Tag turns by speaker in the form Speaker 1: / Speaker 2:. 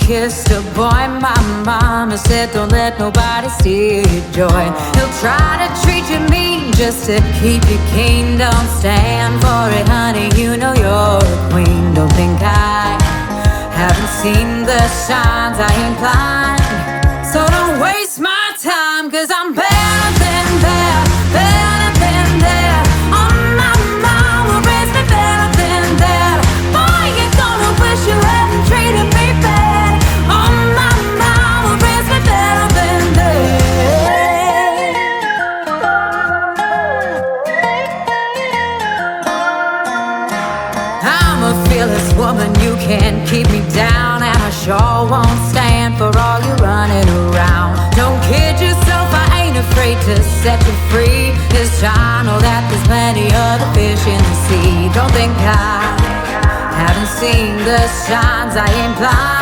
Speaker 1: kissed a boy, my mama said don't let nobody steal your joy. He'll try to treat you mean just to keep you keen. Don't stand for it, honey, you know you're a queen. Don't think I haven't seen the signs, I ain't blind. So don't waste my time, 'cause I'm better than that, better than that. Oh, my mama raised me better than that. Boy, you're gonna wish you hadn't treated me bad. Oh, my mama raised me better than that. I'm a fearless woman, you can't keep me down, and I sure won't stand for all you running around. Don't kid yourself, I ain't afraid to set you free, 'cause I know that there's plenty other fish in the sea. Don't think I haven't seen the signs, I ain't blind.